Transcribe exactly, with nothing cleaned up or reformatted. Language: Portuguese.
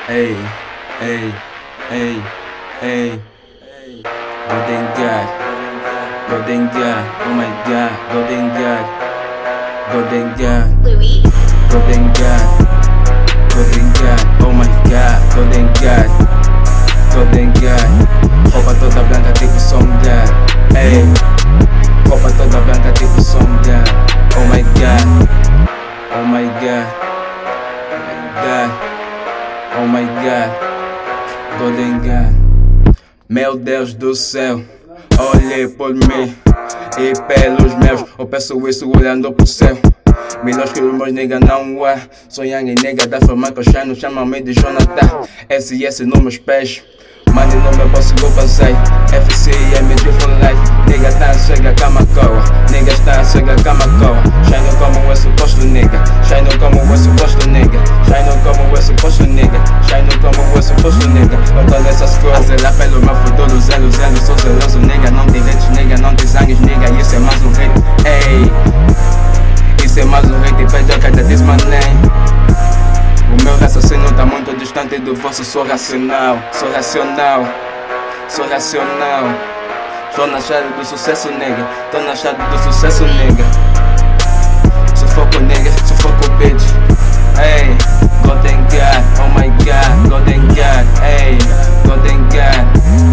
Hey, hey, hey, hey. Golden God, Golden God, oh my God, Golden God, Golden God, Louis. Golden God, Golden God, oh my God, Golden God, Golden God. Roupa toda branca tipo sombra, hey. Roupa toda branca tipo sombra, oh my God, oh my God, God, oh my God, Golden God. Meu Deus do céu, olhe por mim e pelos meus. Eu peço isso olhando pro céu. Milhões que os meus nigga não há. Sonhando em nigga da forma que eu shine. Chamam-me de Jonathan, S S nos meus pés. Money no meu bolso eu passei. F C M G for life. Nigga tá chega Kamakoa. Niggas tá chega Kamakoa. Shine como é suposto nigga. Shine como é suposto nigga. Shine como é suposto nigga. Shine como é suposto nigga. Eu tô nessas coisas. Zelar pelo meu futuro. Zelo, zelo. Sou zeloso nigga. Não tem dentes nigga. Não tem sangue nigga. Isso é mais um hate. Ei. Isso é mais um hate. Pede a cada this my name. O meu raciocínio tá muito distante do vosso. Sou racional, sou racional, sou racional. Tô na chave do sucesso, nega. Tô na chave do sucesso, nega. Sufoco, nega, sufoco, bitch. Hey, Golden God, oh my God, Golden God, hey, Golden God.